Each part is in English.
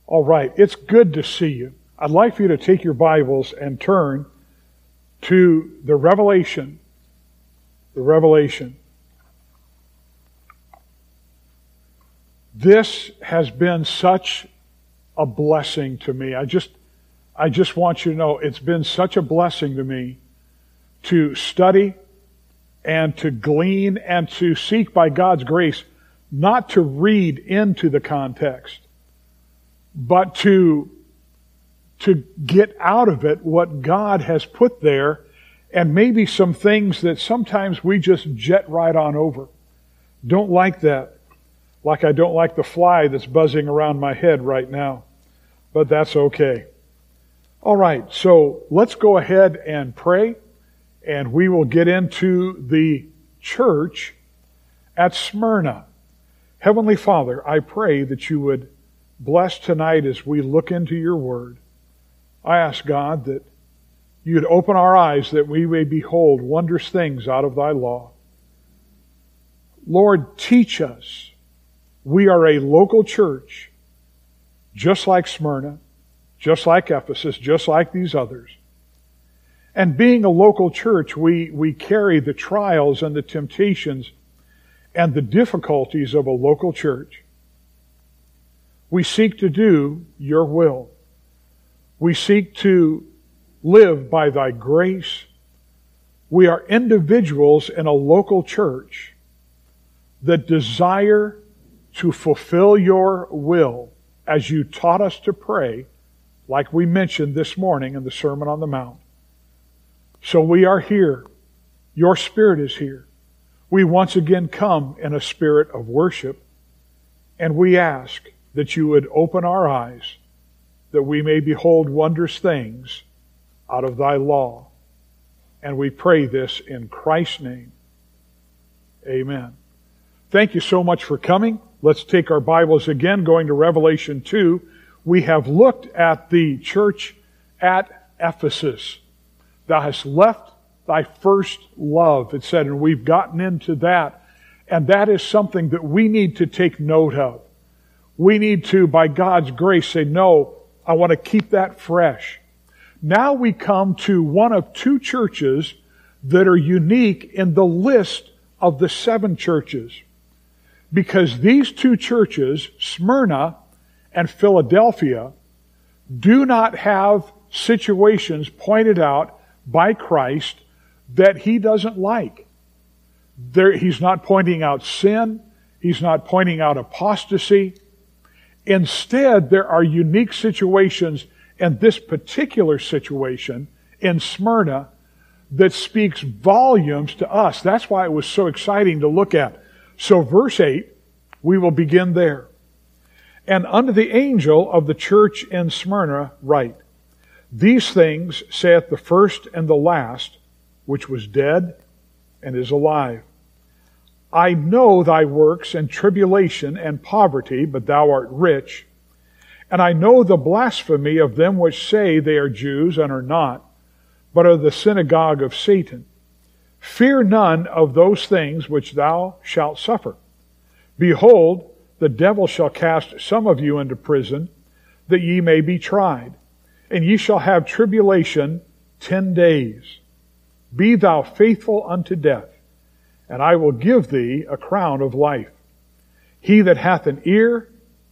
All right, it's good to see you. I'd like for you to take your Bibles and turn to the Revelation. The Revelation. This has been such a blessing to me. I just want you to know it's been such a blessing to me to study and to glean and to seek by God's grace, not to read into the context, but to get out of it what God has put there, and maybe some things that sometimes we just jet right on over. Don't like that. Like I don't like the fly that's buzzing around my head right now. But that's okay. All right, so let's go ahead and pray, and we will get into the church at Smyrna. Heavenly Father, I pray that you would bless tonight as we look into your word. I ask, God, that you'd open our eyes that we may behold wondrous things out of thy law. Lord, teach us. We are a local church, just like Smyrna, just like Ephesus, just like these others. And being a local church, we carry the trials and the temptations and the difficulties of a local church. We seek to do your will. We seek to live by thy grace. We are individuals in a local church that desire to fulfill your will as you taught us to pray, like we mentioned this morning in the Sermon on the Mount. So we are here. Your Spirit is here. We once again come in a spirit of worship, and we ask that you would open our eyes that we may behold wondrous things out of thy law. And we pray this in Christ's name. Amen. Thank you so much for coming. Let's take our Bibles again, going to Revelation 2. We have looked at the church at Ephesus. Thou hast left thy first love, it said, and we've gotten into that. And that is something that we need to take note of. We need to, by God's grace, say, no, I want to keep that fresh. Now we come to one of two churches that are unique in the list of the 7 churches. Because these two churches, Smyrna and Philadelphia, do not have situations pointed out by Christ that he doesn't like. He's not pointing out sin. He's not pointing out apostasy. Instead, there are unique situations in this particular situation in Smyrna that speaks volumes to us. That's why it was so exciting to look at. So verse 8, we will begin there. And unto the angel of the church in Smyrna write, These things saith the first and the last, which was dead and is alive. I know thy works and tribulation and poverty, but thou art rich. And I know the blasphemy of them which say they are Jews and are not, but are the synagogue of Satan. Fear none of those things which thou shalt suffer. Behold, the devil shall cast some of you into prison, that ye may be tried. And ye shall have tribulation 10 days. Be thou faithful unto death, and I will give thee a crown of life. He that hath an ear,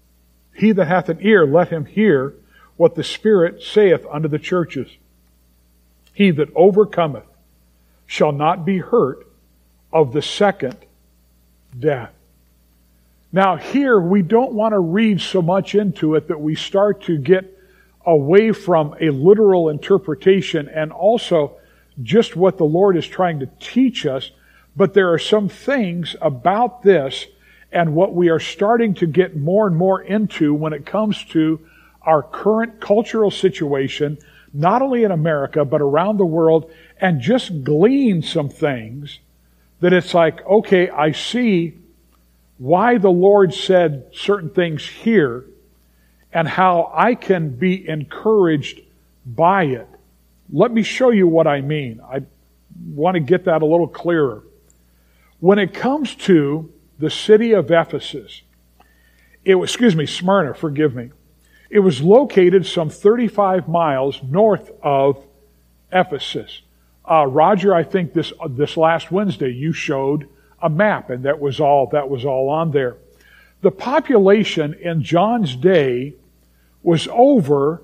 let him hear what the Spirit saith unto the churches. He that overcometh shall not be hurt of the second death. Now here, we don't want to read so much into it that we start to get away from a literal interpretation and also just what the Lord is trying to teach us. But there are some things about this and what we are starting to get more and more into when it comes to our current cultural situation, not only in America, but around the world, and just glean some things that it's like, okay, I see why the Lord said certain things here and how I can be encouraged by it. Let me show you what I mean. I want to get that a little clearer. When it comes to the city of Ephesus, Smyrna, forgive me. It was located some 35 miles north of Ephesus. Roger, I think this last Wednesday you showed a map, and that was all on there. The population in John's day was over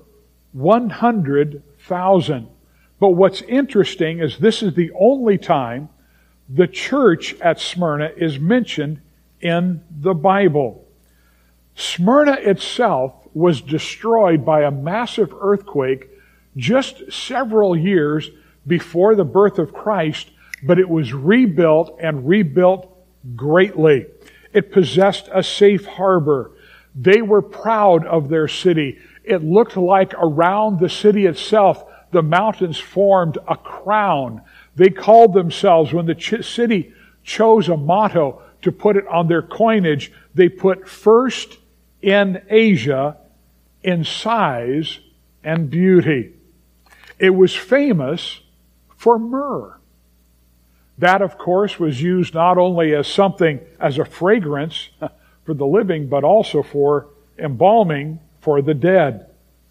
100,000. But what's interesting is this is the only time the church at Smyrna is mentioned in the Bible. Smyrna itself was destroyed by a massive earthquake just several years before the birth of Christ, but it was rebuilt and rebuilt greatly. It possessed a safe harbor. They were proud of their city. It looked like around the city itself, the mountains formed a crown. They called themselves, when the city chose a motto to put it on their coinage, they put first in Asia in size and beauty. It was famous for myrrh. That, of course, was used not only as a fragrance for the living, but also for embalming for the dead.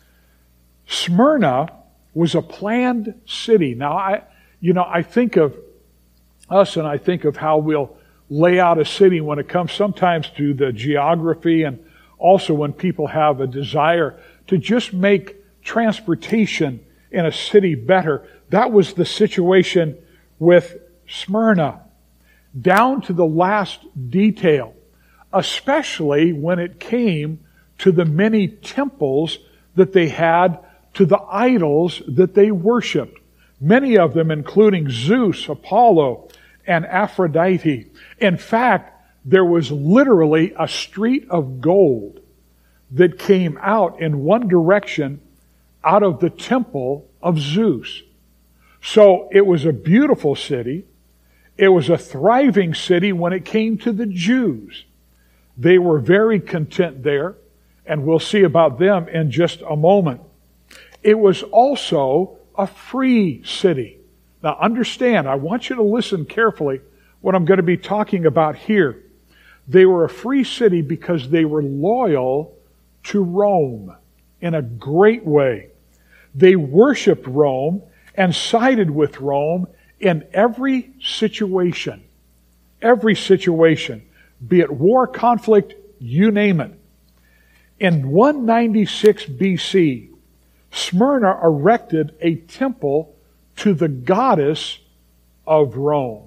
Smyrna was a planned city. Now, I think of us and I think of how we'll lay out a city when it comes sometimes to the geography, and also when people have a desire to just make transportation in a city better. That was the situation with Smyrna, down to the last detail, especially when it came to the many temples that they had to the idols that they worshipped. Many of them including Zeus, Apollo, and Aphrodite. In fact, there was literally a street of gold that came out in one direction out of the temple of Zeus. So it was a beautiful city. It was a thriving city when it came to the Jews. They were very content there, and we'll see about them in just a moment. It was also a free city. Now understand, I want you to listen carefully what I'm going to be talking about here. They were a free city because they were loyal to Rome in a great way. They worshiped Rome and sided with Rome in every situation. Every situation. Be it war, conflict, you name it. In 196 BC, Smyrna erected a temple to the goddess of Rome.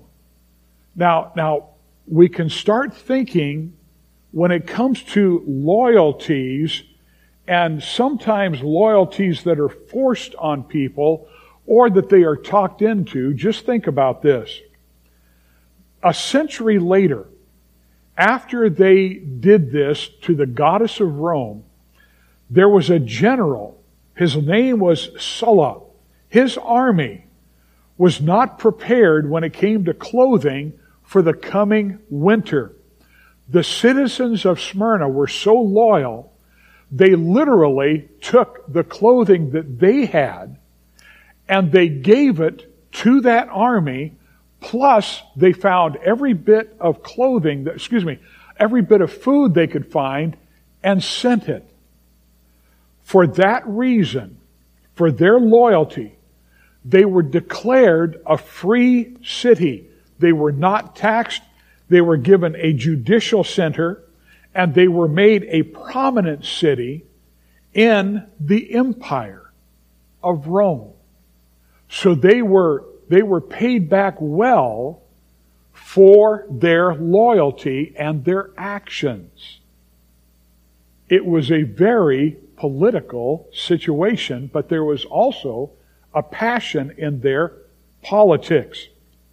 Now, we can start thinking when it comes to loyalties, and sometimes loyalties that are forced on people or that they are talked into. Just think about this. A century later, after they did this to the goddess of Rome, there was a general. His name was Sulla. His army was not prepared when it came to clothing for the coming winter. The citizens of Smyrna were so loyal, they literally took the clothing that they had and they gave it to that army, plus they found every bit of every bit of food they could find and sent it. For that reason, for their loyalty, they were declared a free city. They were not taxed. They were given a judicial center, and they were made a prominent city in the empire of Rome. So they were paid back well for their loyalty and their actions. It was a very political situation, but there was also a passion in their politics.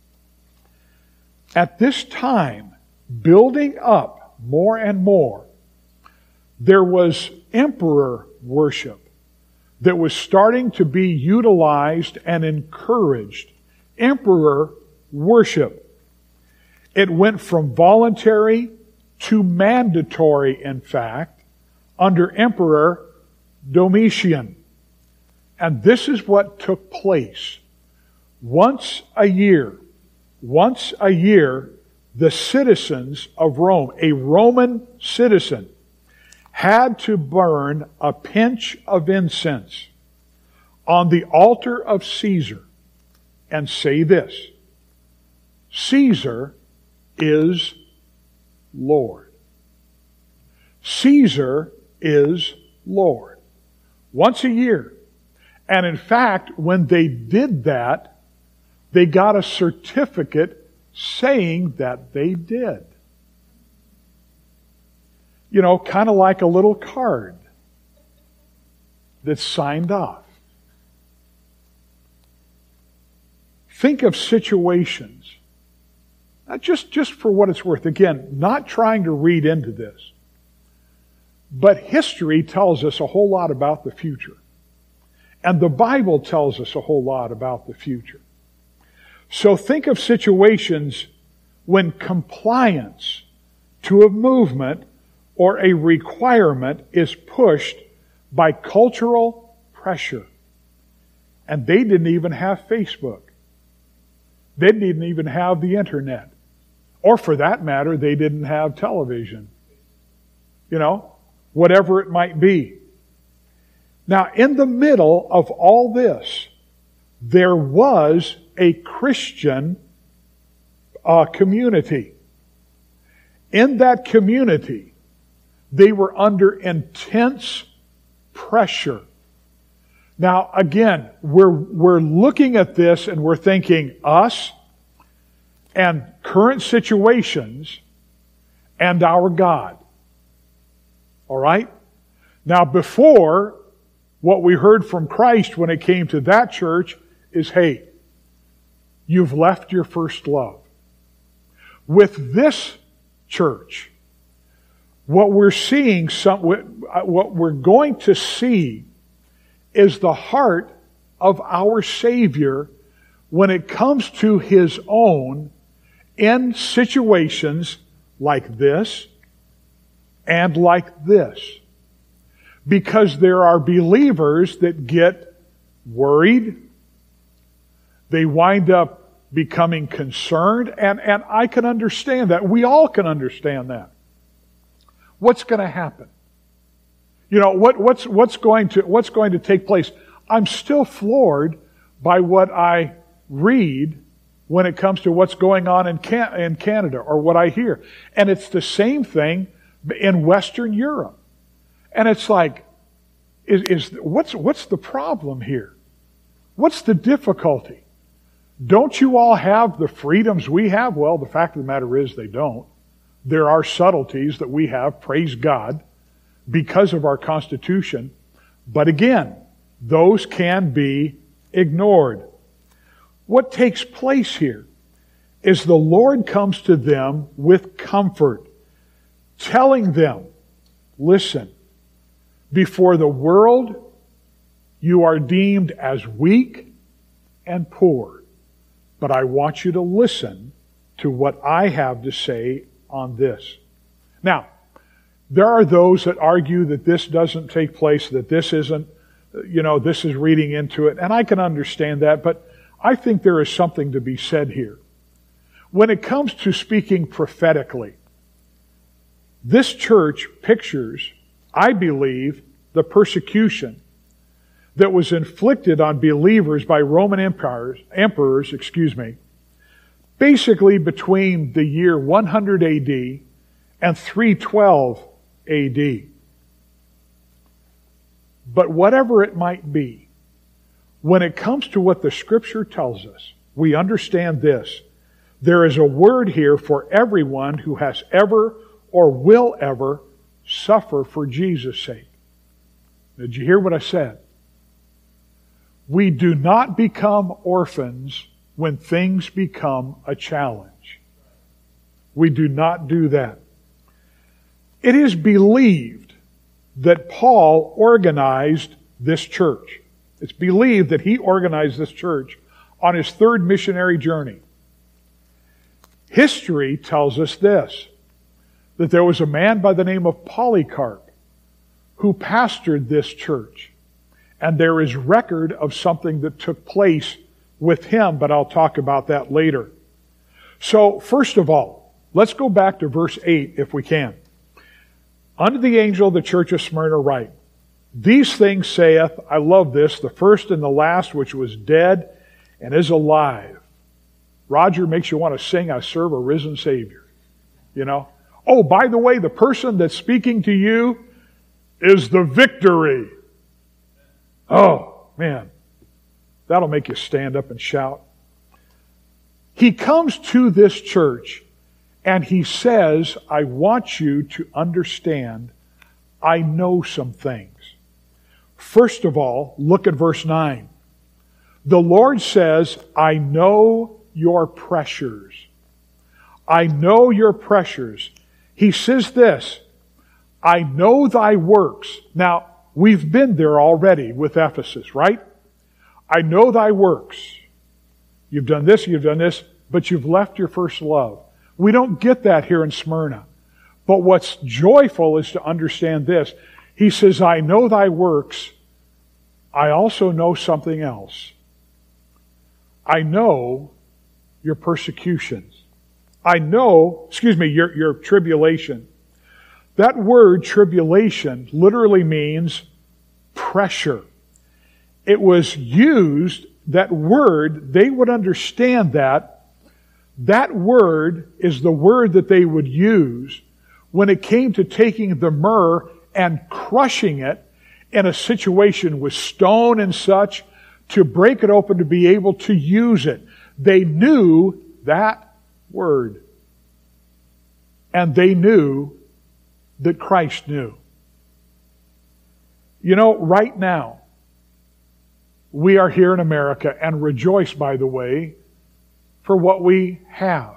At this time, building up more and more, there was emperor worship that was starting to be utilized and encouraged. Emperor worship. It went from voluntary to mandatory, in fact, under Emperor Domitian. And this is what took place. Once a year, the citizens of Rome, a Roman citizen, had to burn a pinch of incense on the altar of Caesar and say this: Caesar is Lord. Caesar is Lord. Once a year. And in fact, when they did that, they got a certificate saying that they did. You know, kind of like a little card that's signed off. Think of situations, just for what it's worth. Again, not trying to read into this, but history tells us a whole lot about the future. And the Bible tells us a whole lot about the future. So think of situations when compliance to a movement or a requirement is pushed by cultural pressure. And they didn't even have Facebook. They didn't even have the internet. Or for that matter, they didn't have television. You know, whatever it might be. Now, in the middle of all this, there was a Christian community. In that community, they were under intense pressure. Now, again, we're looking at this and we're thinking us and current situations and our God. All right? Now, before, what we heard from Christ when it came to that church is, hey, you've left your first love. With this church, what we're seeing, what we're going to see is the heart of our Savior when it comes to His own in situations like this and like this. Because there are believers that get worried. They wind up becoming concerned. And I can understand that. We all can understand that. What's going to happen? You know, what's going to take place? I'm still floored by what I read when it comes to what's going on in Canada or what I hear. And it's the same thing in Western Europe. And it's like, what's the problem here? What's the difficulty? Don't you all have the freedoms we have? Well, the fact of the matter is they don't. There are subtleties that we have, praise God, because of our Constitution. But again, those can be ignored. What takes place here is the Lord comes to them with comfort, telling them, listen, before the world, you are deemed as weak and poor. But I want you to listen to what I have to say on this. Now, there are those that argue that this doesn't take place, that this isn't, this is reading into it. And I can understand that, but I think there is something to be said here. When it comes to speaking prophetically, this church pictures, I believe, the persecution that was inflicted on believers by Roman emperors, basically between the year 100 AD and 312 AD. But whatever it might be, when it comes to what the Scripture tells us, we understand this. There is a word here for everyone who has ever or will ever suffer for Jesus' sake. Did you hear what I said? We do not become orphans when things become a challenge. We do not do that. It is believed that Paul organized this church. It's believed that he organized this church on his third missionary journey. History tells us this, that there was a man by the name of Polycarp who pastored this church. And there is record of something that took place with him, but I'll talk about that later. So, first of all, let's go back to verse 8 if we can. Unto the angel of the church of Smyrna write, These things saith, I love this, the first and the last, which was dead and is alive. Roger makes you want to sing, I serve a risen Savior. You know? Oh, by the way, the person that's speaking to you is the victory. Oh, man. That'll make you stand up and shout. He comes to this church and he says, I want you to understand, I know some things. First of all, look at verse 9. The Lord says, I know your pressures. I know your pressures. He says this, I know thy works. Now, we've been there already with Ephesus, right? I know thy works. You've done this, but you've left your first love. We don't get that here in Smyrna. But what's joyful is to understand this. He says, I know thy works. I also know something else. I know your persecutions. I know, your tribulation. That word tribulation literally means pressure. It was used, that word, they would understand that. That word is the word that they would use when it came to taking the myrrh and crushing it in a situation with stone and such to break it open to be able to use it. They knew that word. And they knew that Christ knew. You know, right now, we are here in America and rejoice, by the way, for what we have.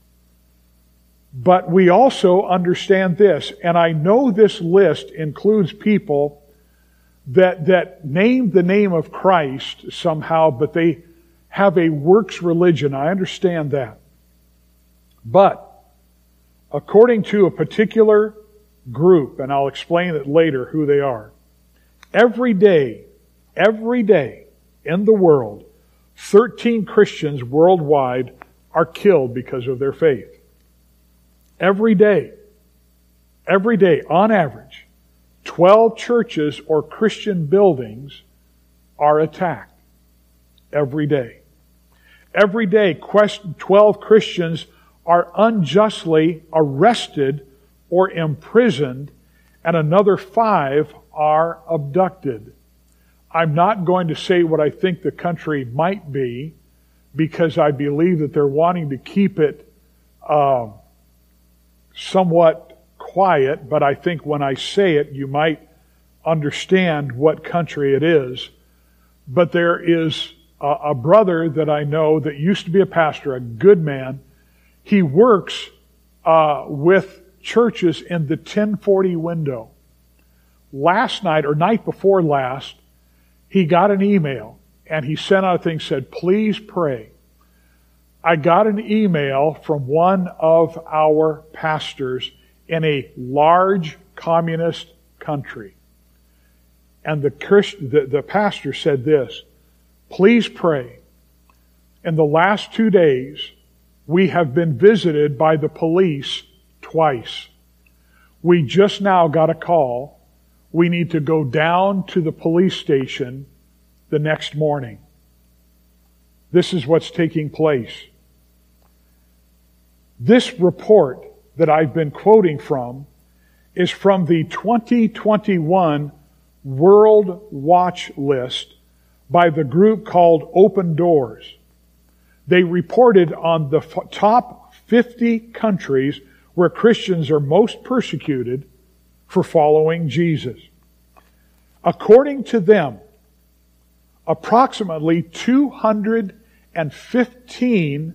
But we also understand this, and I know this list includes people that name the name of Christ somehow, but they have a works religion. I understand that. But according to a particular group, and I'll explain it later who they are, every day in the world, 13 Christians worldwide are killed because of their faith. Every day, on average, 12 churches or Christian buildings are attacked. Every day. Every day, 12 Christians are unjustly arrested or imprisoned, and another 5 are abducted. I'm not going to say what I think the country might be, because I believe that they're wanting to keep it somewhat quiet, but I think when I say it, you might understand what country it is. But there is a brother that I know that used to be a pastor, a good man. He works with churches in the 1040 window. Last night, or night before last, he got an email, and he sent out a thing, said, please pray. I got an email from one of our pastors in a large communist country. And the pastor said this, please pray. In the last 2 days, we have been visited by the police twice. We just now got a call. We need to go down to the police station the next morning. This is what's taking place. This report that I've been quoting from is from the 2021 World Watch List by the group called Open Doors. They reported on the top 50 countries where Christians are most persecuted for following Jesus. According to them, approximately 215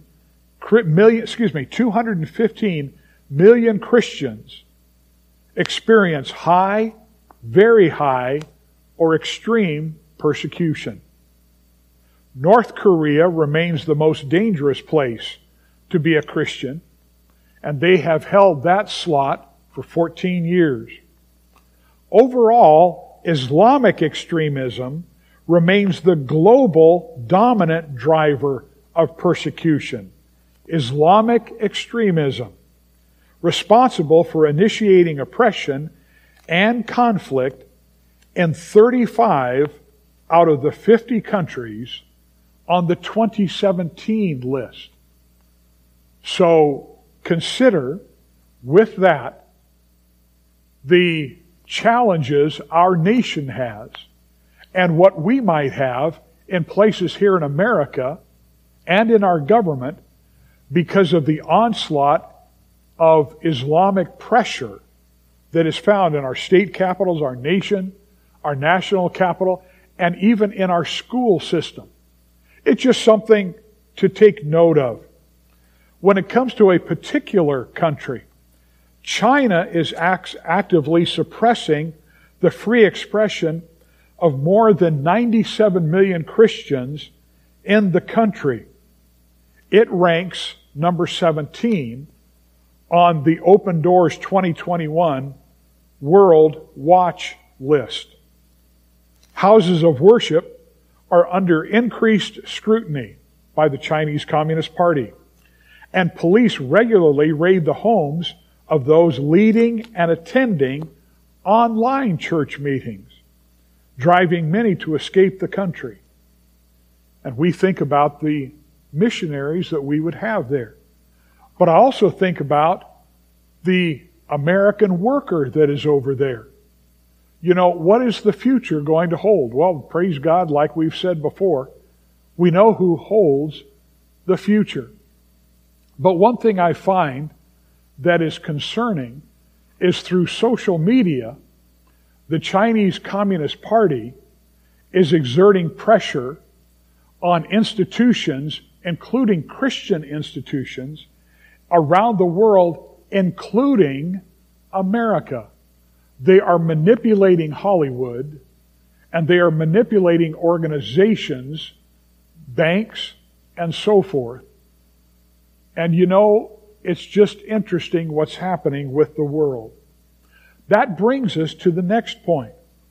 million Christians experience high, very high, or extreme persecution. North Korea remains the most dangerous place to be a Christian, and they have held that slot for 14 years. Overall, Islamic extremism remains the global dominant driver of persecution. Islamic extremism, responsible for initiating oppression and conflict in 35 out of the 50 countries on the 2017 list. So consider with that the challenges our nation has and what we might have in places here in America and in our government because of the onslaught of Islamic pressure that is found in our state capitals, our nation, our national capital, and even in our school system. It's just something to take note of. When it comes to a particular country, China is actively suppressing the free expression of more than 97 million Christians in the country. It ranks number 17 on the Open Doors 2021 World Watch list. Houses of worship are under increased scrutiny by the Chinese Communist Party, and police regularly raid the homes of those leading and attending online church meetings, driving many to escape the country. And we think about the missionaries that we would have there. But I also think about the American worker that is over there. You know, what is the future going to hold? Well, praise God, like we've said before, we know who holds the future. But one thing I find that is concerning is through social media, the Chinese Communist Party is exerting pressure on institutions, including Christian institutions, around the world, including America. They are manipulating Hollywood, and they are manipulating organizations, banks, and so forth. And you know, it's just interesting what's happening with the world. That brings us to the next point.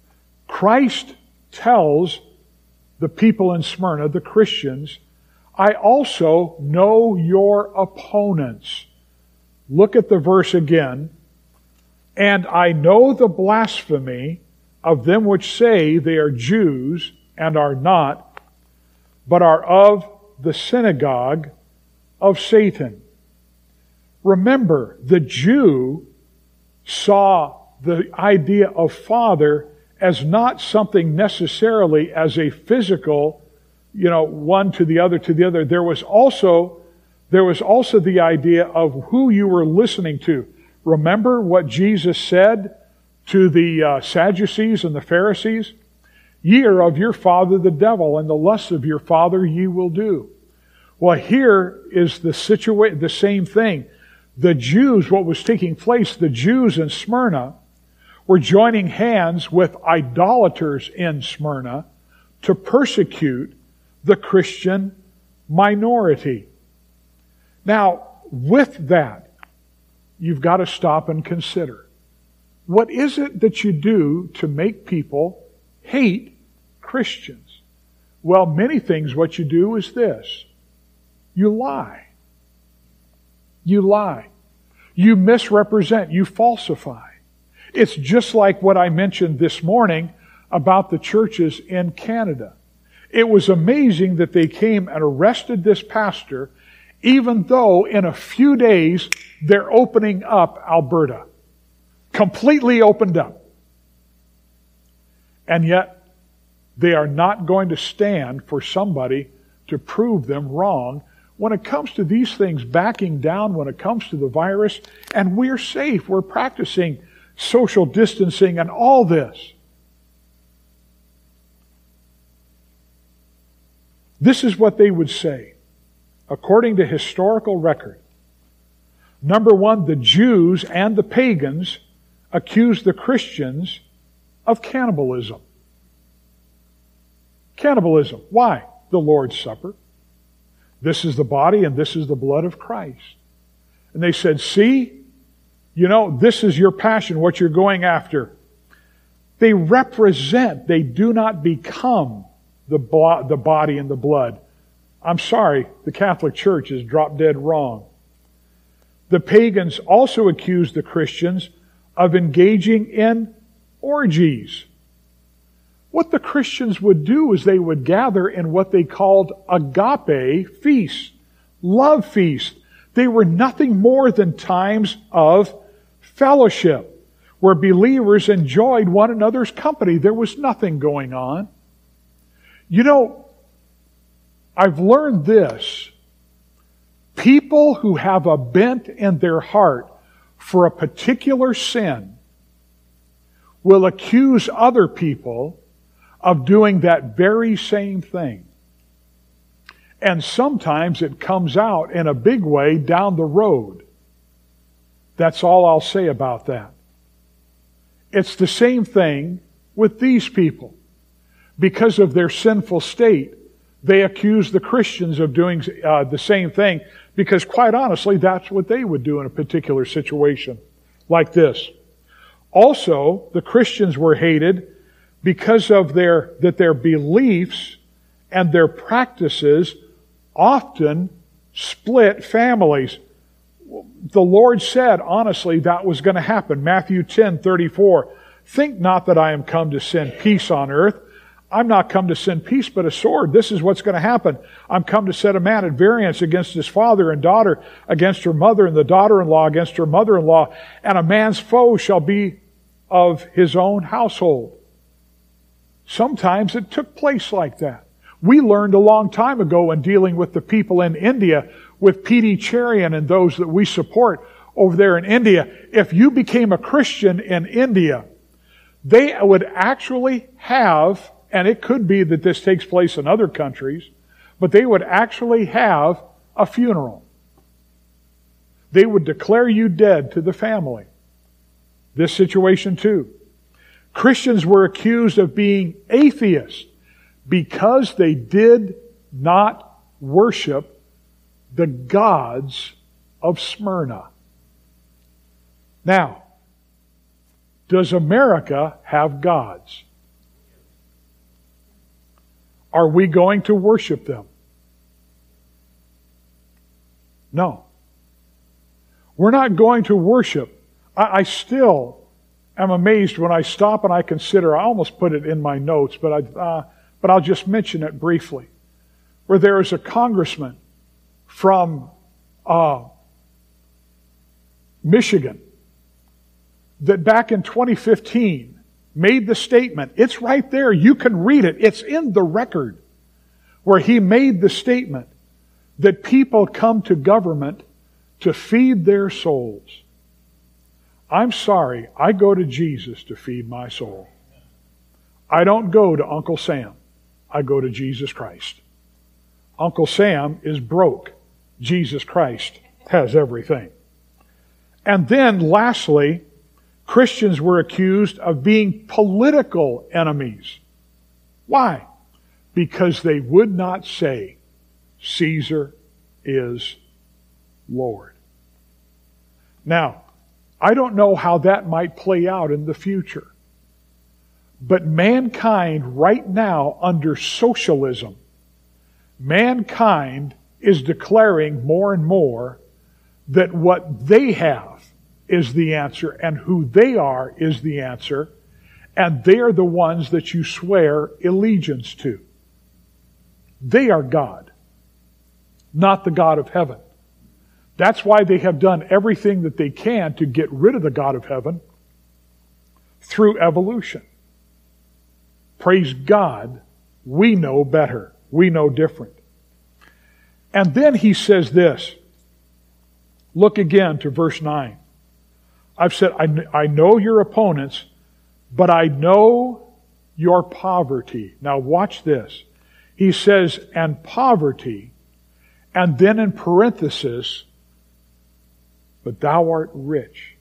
Christ tells the people in Smyrna, the Christians, I also know your opponents. Look at the verse again. And I know the blasphemy of them which say they are Jews and are not, but are of the synagogue of Satan. Remember, the Jew saw the idea of father as not something necessarily as a physical, one to the other to the other. There was also the idea of who you were listening to. Remember what Jesus said to the Sadducees and the Pharisees? Ye are of your father the devil, and the lusts of your father ye will do. Well, here is the same thing. The Jews, what was taking place, the Jews in Smyrna were joining hands with idolaters in Smyrna to persecute the Christian minority. Now, with that, you've got to stop and consider. What is it that you do to make people hate Christians? Well, many things what you do is this. You lie. You lie. You misrepresent. You falsify. It's just like what I mentioned this morning about the churches in Canada. It was amazing that they came and arrested this pastor, even though in a few days they're opening up Alberta. Completely opened up. And yet they are not going to stand for somebody to prove them wrong when it comes to these things, backing down when it comes to the virus. And we're safe. We're practicing social distancing and all this. This is what they would say, according to historical record. Number one, the Jews and the pagans accused the Christians of cannibalism. Cannibalism. Why? The Lord's Supper. This is the body and this is the blood of Christ. And they said, see, this is your passion, what you're going after. They represent, they do not become the body and the blood. I'm sorry, the Catholic Church is drop dead wrong. The pagans also accused the Christians of engaging in orgies. What the Christians would do is they would gather in what they called agape feasts, love feasts. They were nothing more than times of fellowship, where believers enjoyed one another's company. There was nothing going on. You know, I've learned this. People who have a bent in their heart for a particular sin will accuse other people of doing that very same thing. And sometimes it comes out in a big way down the road. That's all I'll say about that. It's the same thing with these people. Because of their sinful state, they accuse the Christians of doing the same thing, because quite honestly, that's what they would do in a particular situation like this. Also, the Christians were hated because of their beliefs and their practices often split families. The Lord said, honestly, that was going to happen. Matthew 10:34. Think not that I am come to send peace on earth. I'm not come to send peace, but a sword. This is what's going to happen. I'm come to set a man at variance against his father and daughter, against her mother, and the daughter-in-law against her mother-in-law. And a man's foe shall be of his own household. Sometimes it took place like that. We learned a long time ago in dealing with the people in India, with P.D. Cherian and those that we support over there in India. If you became a Christian in India, they would actually have, and it could be that this takes place in other countries, but they would actually have a funeral. They would declare you dead to the family. This situation too. Christians were accused of being atheists because they did not worship the gods of Smyrna. Now, does America have gods? Are we going to worship them? No. We're not going to worship. I still am amazed when I stop and I consider, I almost put it in my notes, but I'll just mention it briefly, where there is a congressman from Michigan that back in 2015 made the statement. It's right there. You can read it. It's in the record, where he made the statement that people come to government to feed their souls. I'm sorry, I go to Jesus to feed my soul. I don't go to Uncle Sam. I go to Jesus Christ. Uncle Sam is broke. Jesus Christ has everything. And then lastly, Christians were accused of being political enemies. Why? Because they would not say, Caesar is Lord. Now, I don't know how that might play out in the future. But mankind right now under socialism, mankind is declaring more and more that what they have is the answer and who they are is the answer, and they're the ones that you swear allegiance to. They are God, not the God of heaven. That's why they have done everything that they can to get rid of the God of heaven through evolution. Praise God, we know better. We know different. And then he says this. Look again to verse 9. I've said, I know your opponents, but I know your poverty. Now watch this. He says, and poverty, and then in parenthesis, but thou art rich.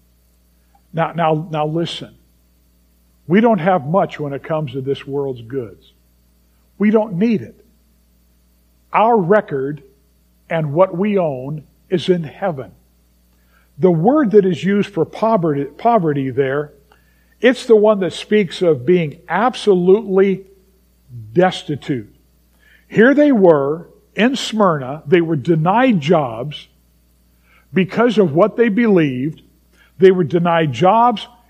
Now listen. We don't have much when it comes to this world's goods. We don't need it. Our record and what we own is in heaven. The word that is used for poverty there, it's the one that speaks of being absolutely destitute. Here they were in Smyrna. They were denied jobs because of what they believed. They were denied jobs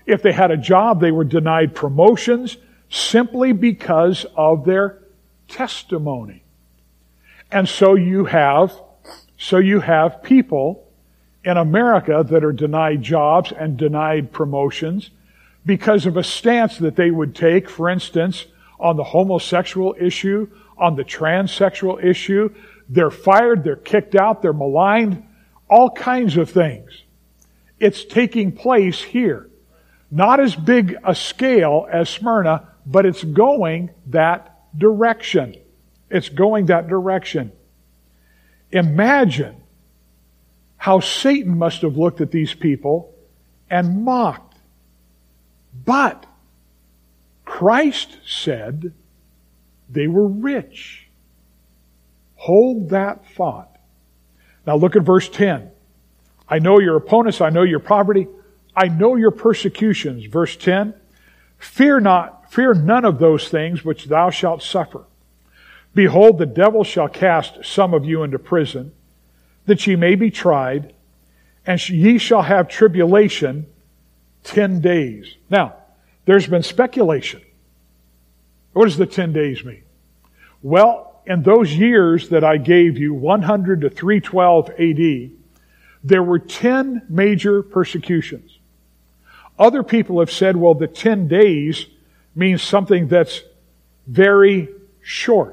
If they had a job, they were denied promotions simply because of their testimony. And so you have people in America that are denied jobs and denied promotions because of a stance that they would take, for instance, on the homosexual issue, on the transsexual issue. They're fired, they're kicked out, they're maligned, all kinds of things. It's taking place here. Not as big a scale as Smyrna, but it's going that direction. It's going that direction. Imagine how Satan must have looked at these people and mocked. But Christ said they were rich. Hold that thought. Now look at verse 10. I know your opponents, I know your poverty, I know your persecutions. Verse 10. Fear none of those things which thou shalt suffer. Behold, the devil shall cast some of you into prison, that ye may be tried, and ye shall have tribulation 10 days. Now, there's been speculation. What does the 10 days mean? Well, in those years that I gave you, 100 to 312 AD, there were 10 major persecutions. Other people have said, well, the 10 days means something that's very short.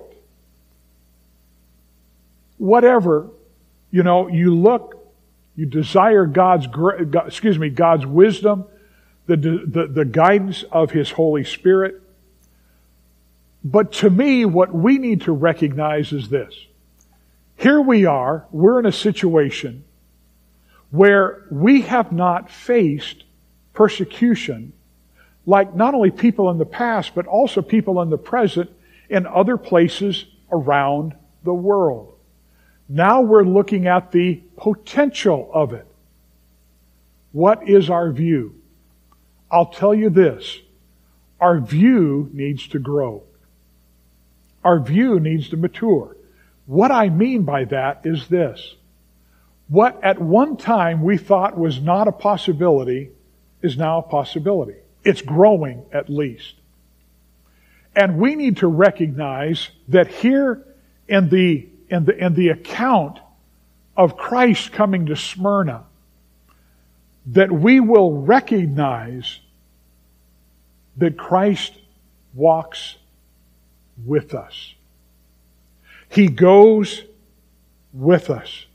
Whatever, you look, you desire God's wisdom, the guidance of His Holy Spirit. But to me, what we need to recognize is this. Here we're in a situation where we have not faced persecution like not only people in the past, but also people in the present in other places around the world. Now we're looking at the potential of it. What is our view? I'll tell you this. Our view needs to grow. Our view needs to mature. What I mean by that is this. What at one time we thought was not a possibility is now a possibility. It's growing at least. And we need to recognize that here in the account of Christ coming to Smyrna, that we will recognize that Christ walks with us. He goes with us.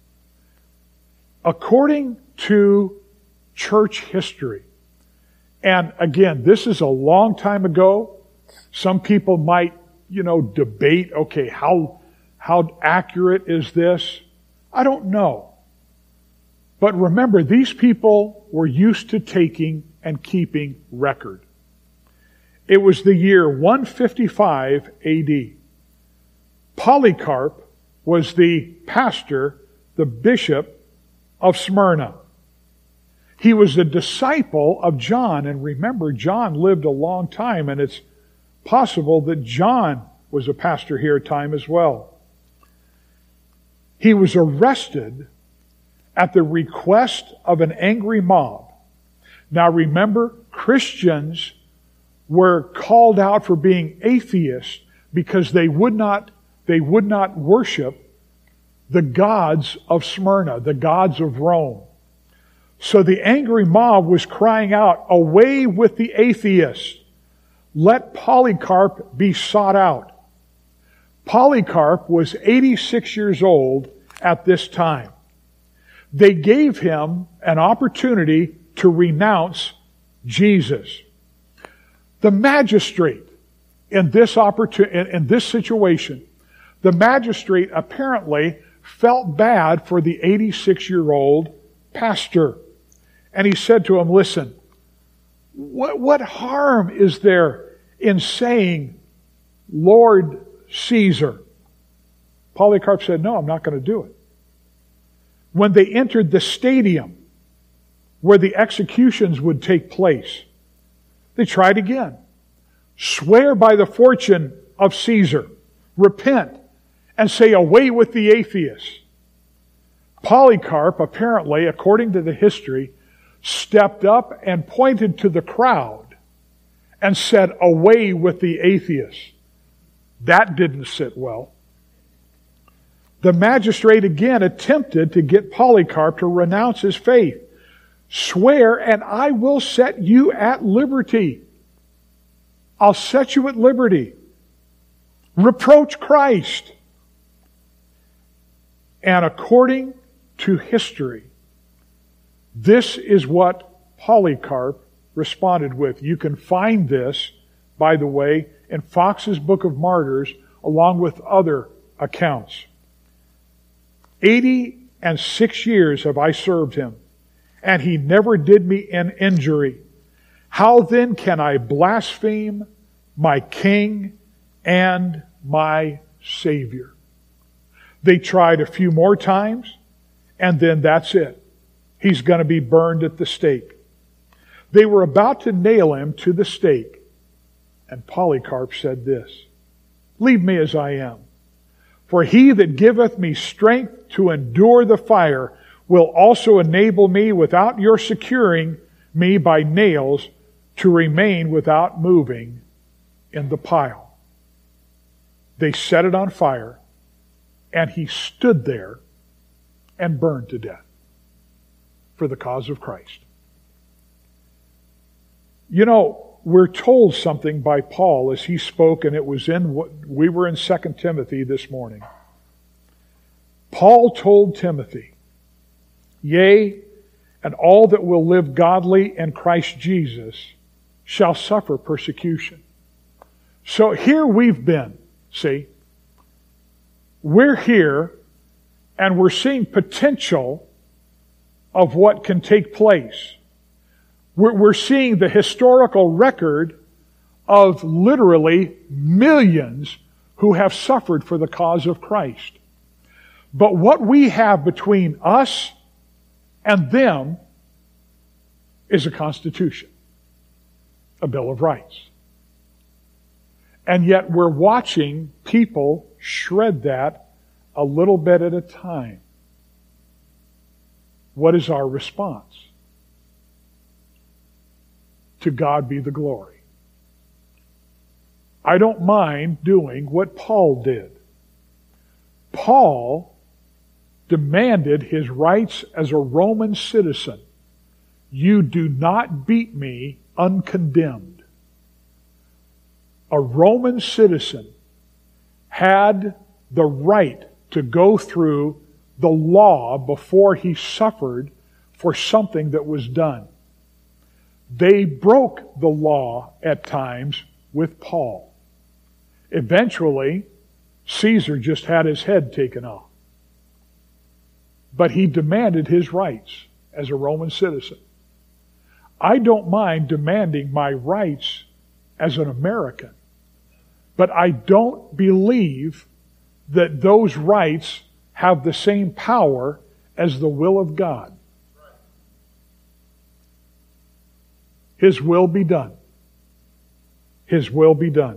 According to church history, and again, this is a long time ago. Some people might, debate, okay, how accurate is this? I don't know. But remember, these people were used to taking and keeping record. It was the year 155 AD. Polycarp was the pastor, the bishop of Smyrna. He was a disciple of John, and remember, John lived a long time, and it's possible that John was a pastor here at time as well. He was arrested at the request of an angry mob. Now remember, Christians were called out for being atheists because they would not worship the gods of Smyrna, the gods of Rome. So the angry mob was crying out, "Away with the atheists! Let Polycarp be sought out." Polycarp was 86 years old at this time. They gave him an opportunity to renounce Jesus. The magistrate in this situation, the magistrate apparently felt bad for the 86-year-old pastor. And he said to him, "Listen, what harm is there in saying, 'Lord Caesar'?" Polycarp said, "No, I'm not going to do it." When they entered the stadium where the executions would take place, they tried again. "Swear by the fortune of Caesar. Repent and say, 'Away with the atheists.'" Polycarp, apparently, according to the history, stepped up and pointed to the crowd and said, "Away with the atheists." That didn't sit well. The magistrate again attempted to get Polycarp to renounce his faith. "Swear, and I will set you at liberty." I'll set you at liberty. Reproach Christ. And according to history, this is what Polycarp responded with. You can find this, by the way, in Fox's Book of Martyrs, along with other accounts. 86 years have I served him, and he never did me an injury. How then can I blaspheme my King and my Savior? They tried a few more times, and then that's it. He's going to be burned at the stake. They were about to nail him to the stake, and Polycarp said this, "Leave me as I am. For he that giveth me strength to endure the fire will also enable me, without your securing me by nails, to remain without moving in the pile." They set it on fire, and he stood there and burned to death for the cause of Christ. You know, we're told something by Paul as he spoke, and it was we were in 2 Timothy this morning. Paul told Timothy, "Yea, and all that will live godly in Christ Jesus shall suffer persecution." So here we've been, see? We're here, and we're seeing potential of what can take place. We're seeing the historical record of literally millions who have suffered for the cause of Christ. But what we have between us and them is a constitution, a Bill of Rights. And yet we're watching people shred that a little bit at a time. What is our response? To God be the glory. I don't mind doing what Paul did. Paul demanded his rights as a Roman citizen. You do not beat me uncondemned. A Roman citizen had the right to go through the law before he suffered for something that was done. They broke the law at times with Paul. Eventually, Caesar just had his head taken off. But he demanded his rights as a Roman citizen. I don't mind demanding my rights as an American, but I don't believe that those rights have the same power as the will of God. His will be done. His will be done.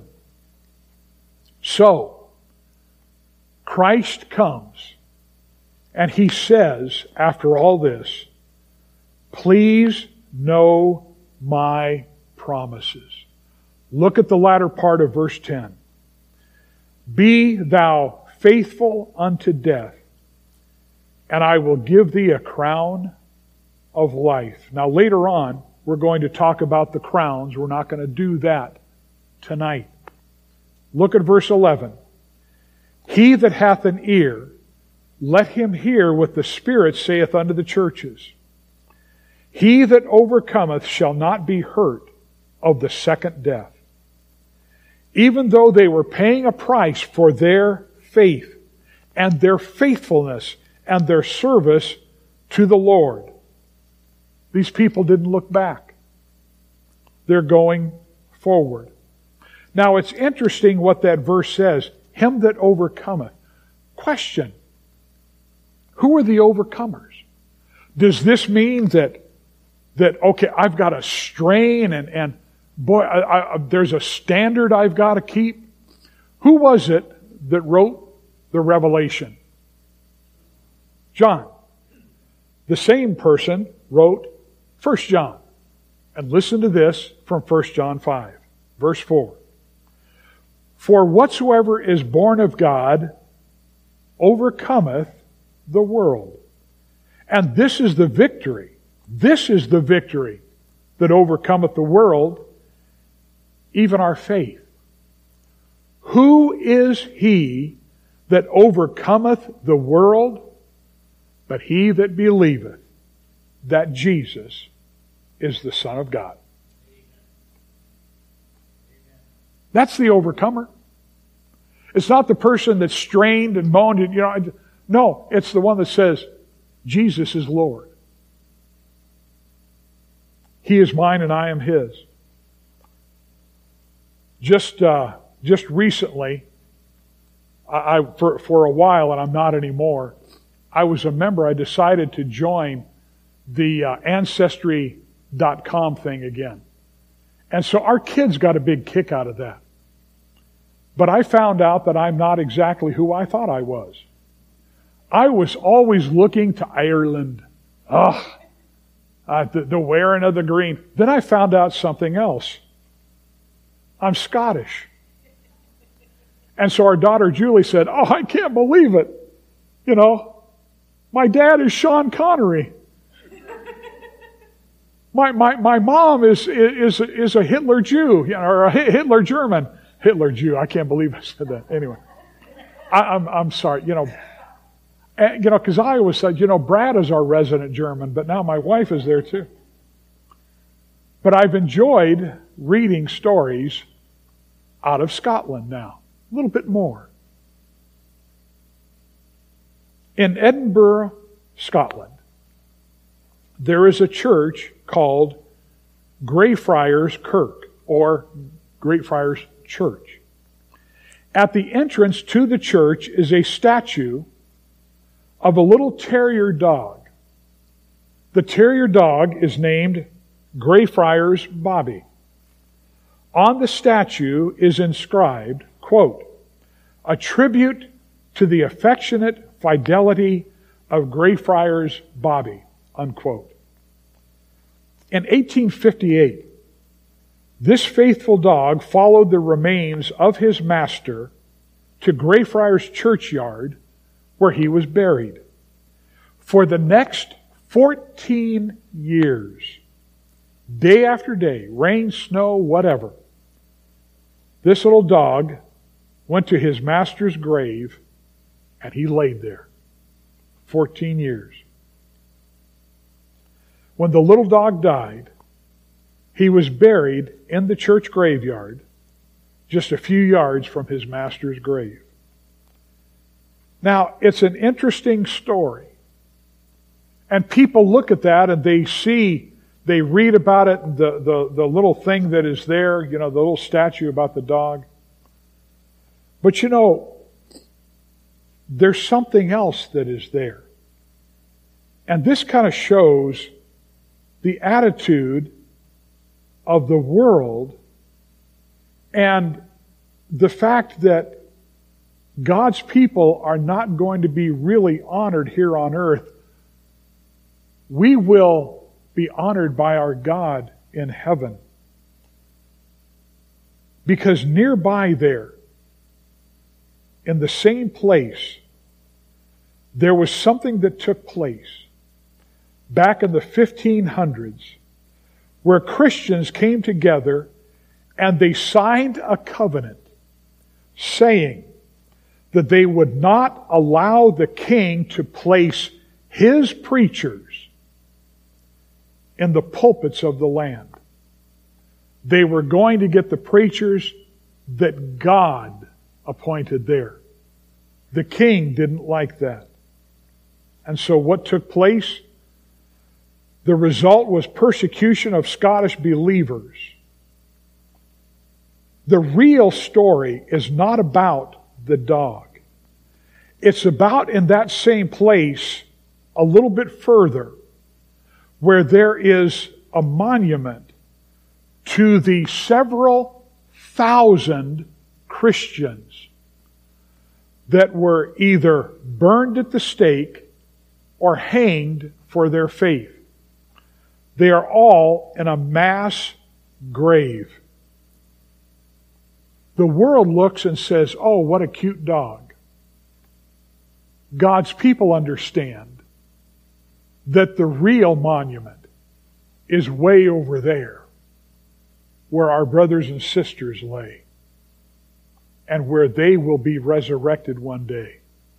So, Christ comes and He says, after all this, please know my promises. Look at the latter part of verse 10. Be thou faithful unto death, and I will give thee a crown of life. Now later on, we're going to talk about the crowns. We're not going to do that tonight. Look at verse 11. He that hath an ear, let him hear what the Spirit saith unto the churches. He that overcometh shall not be hurt of the second death. Even though they were paying a price for their faith and their faithfulness and their service to the Lord. These people didn't look back. They're going forward. Now it's interesting what that verse says. Him that overcometh. Question. Who are the overcomers? Does this mean that okay, I've got to strain and boy, there's a standard I've got to keep? Who was it that wrote the Revelation? John. The same person wrote 1 John. And listen to this from 1 John 5, verse 4. For whatsoever is born of God overcometh the world. And this is the victory. This is the victory that overcometh the world, even our faith. Who is he that overcometh the world? But he that believeth that Jesus is the Son of God. That's the overcomer. It's not the person that's strained and moaned and, no, it's the one that says, Jesus is Lord. He is mine and I am His. Just recently, for a while, and I'm not anymore, I was a member. I decided to join the Ancestry.com thing again. And so our kids got a big kick out of that. But I found out that I'm not exactly who I thought I was. I was always looking to Ireland. The wearing of the green. Then I found out something else. I'm Scottish. And so our daughter Julie said, I can't believe it. My dad is Sean Connery. My mom is a Hitler Jew, or a Hitler German. Hitler Jew. I can't believe I said that. Anyway, I'm sorry. Because I always said, Brad is our resident German, but now my wife is there too. But I've enjoyed reading stories out of Scotland now, a little bit more. In Edinburgh, Scotland, there is a church called Greyfriars Kirk, or Greyfriars Church. At the entrance to the church is a statue of a little terrier dog. The terrier dog is named Greyfriars Bobby. On the statue is inscribed, quote, a tribute to the affectionate fidelity of Greyfriars Bobby, unquote. In 1858, this faithful dog followed the remains of his master to Greyfriars Churchyard, where he was buried. For the next 14 years, day after day, rain, snow, whatever, this little dog went to his master's grave and he laid there 14 years. When the little dog died, he was buried in the church graveyard just a few yards from his master's grave. Now, it's an interesting story. And people look at that and they read about it, the little thing that is there, the little statue about the dog. But there's something else that is there. And this kind of shows the attitude of the world and the fact that God's people are not going to be really honored here on earth. We will be honored by our God in heaven. Because nearby there, in the same place, there was something that took place back in the 1500s where Christians came together and they signed a covenant saying that they would not allow the king to place his preachers in the pulpits of the land. They were going to get the preachers that God appointed there. The king didn't like that. And so what took place? The result was persecution of Scottish believers. The real story is not about the dog. It's about, in that same place, a little bit further, where there is a monument to the several thousand Christians that were either burned at the stake or hanged for their faith. They are all in a mass grave. The world looks and says, oh, what a cute dog. God's people understand that the real monument is way over there, where our brothers and sisters lay, and where they will be resurrected one day.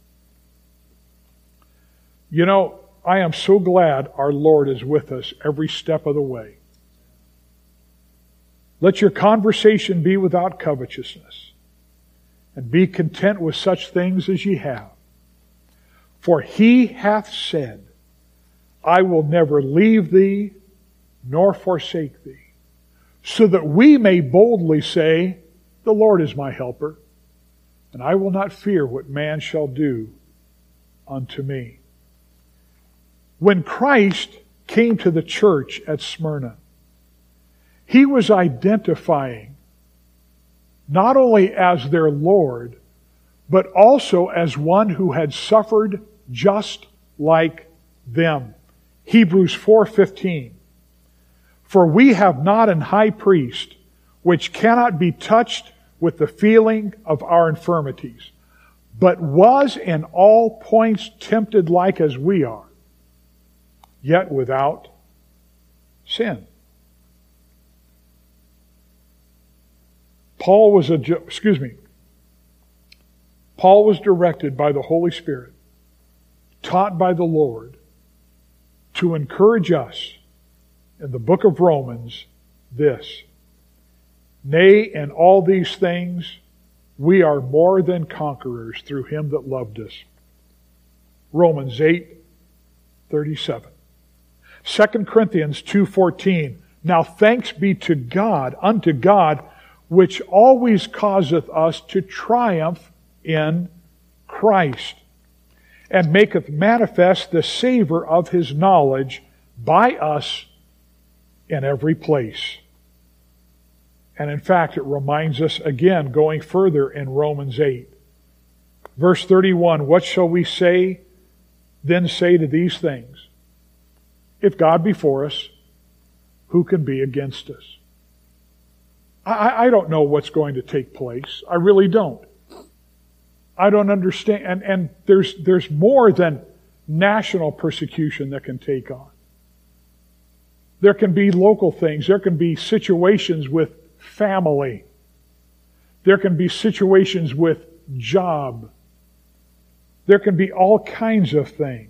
You know, I am so glad our Lord is with us every step of the way. Let your conversation be without covetousness, and be content with such things as ye have. For he hath said, I will never leave thee nor forsake thee, so that we may boldly say, the Lord is my helper, and I will not fear what man shall do unto me. When Christ came to the church at Smyrna, He was identifying not only as their Lord, but also as one who had suffered just like them. Hebrews 4:15. For we have not an high priest which cannot be touched with the feeling of our infirmities, but was in all points tempted like as we are, yet without sin. Paul was directed by the Holy Spirit, taught by the Lord, to encourage us in the book of Romans this: nay, in all these things we are more than conquerors through Him that loved us. Romans 8:37. 2 Corinthians 2:14. Now thanks be to God, unto God, which always causeth us to triumph in Christ, and maketh manifest the savor of His knowledge by us in every place. And in fact, it reminds us again, going further in Romans 8. Verse 31, what shall we then say to these things? If God be for us, who can be against us? I don't know what's going to take place. I really don't. I don't understand. And there's more than national persecution that can take on. There can be local things. There can be situations with family. There can be situations with job. There can be all kinds of things.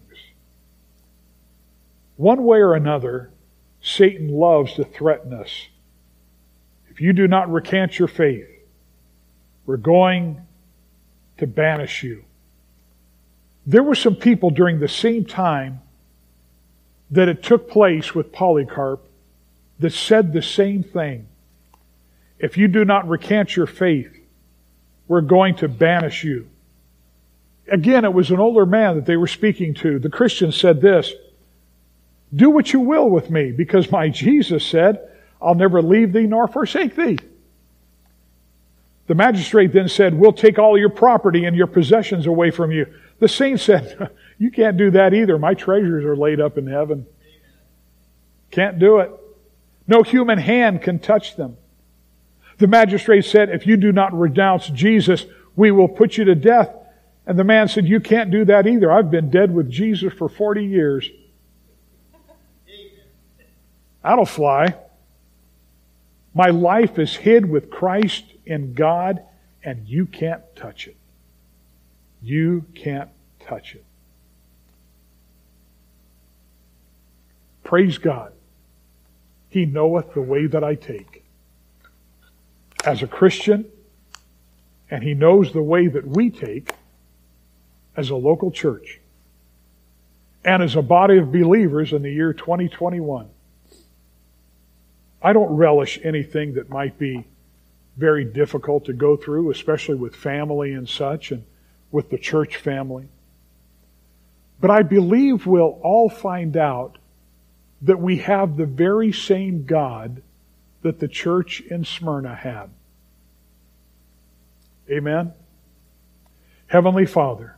One way or another, Satan loves to threaten us. If you do not recant your faith, we're going to banish you. There were some people during the same time that it took place with Polycarp that said the same thing. If you do not recant your faith, we're going to banish you. Again, it was an older man that they were speaking to. The Christian said this: do what you will with me, because my Jesus said, I'll never leave thee nor forsake thee. The magistrate then said, we'll take all your property and your possessions away from you. The saint said, you can't do that either. My treasures are laid up in heaven. Can't do it. No human hand can touch them. The magistrate said, if you do not renounce Jesus, we will put you to death. And the man said, you can't do that either. I've been dead with Jesus for 40 years. That'll fly. My life is hid with Christ in God, and you can't touch it. You can't touch it. Praise God. He knoweth the way that I take. As a Christian, and He knows the way that we take as a local church and as a body of believers in the year 2021. I don't relish anything that might be very difficult to go through, especially with family and such, and with the church family. But I believe we'll all find out that we have the very same God that the church in Smyrna had. Amen? Heavenly Father,